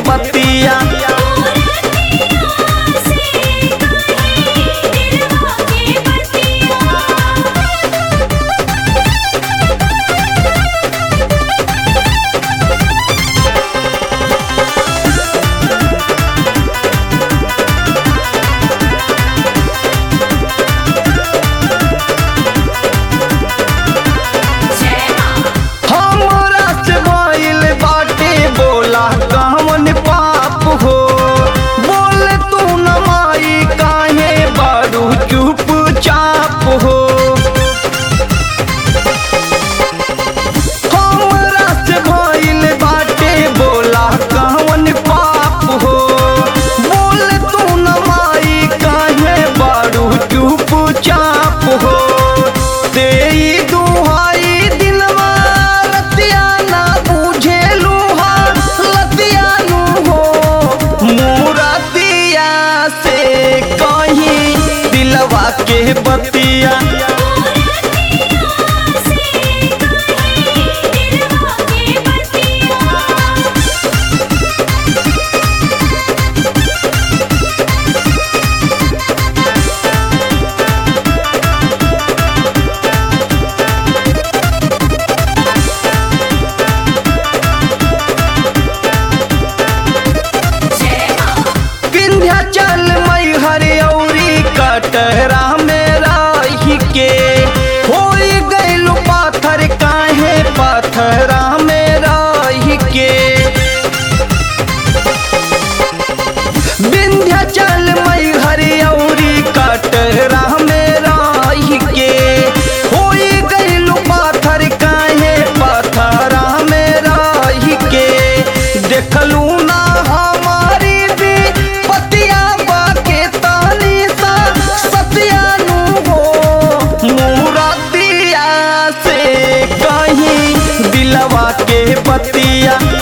बतिया। हमरा से भइल बाटे बोला कौन पाप हो, बोल तू न माई काहे बारू चुपचाप हो। हमरा से भइल बाटे बोला कौन पाप हो, बोल तू न माई काहे बारू चुपचाप हो। तेरी दुहाई दिलवा रतिया ना बुझेलू हा लतिया नु हो, मुरतिया से कहीं दिलवा के बतिया। विंध्याचल मैहर औरी कटरा में रही के होई गइलू पाथर काहे पथरा में रही के। विंध्याचल मैहर औरी कटरा में रही के होई गइलू पाथर काहे पथरा में रही के। देखलू ना हमारी भी पतिया बाके तानी सा सतिया नु हो, मुरतिया से कहीं दिलवा के बतिया।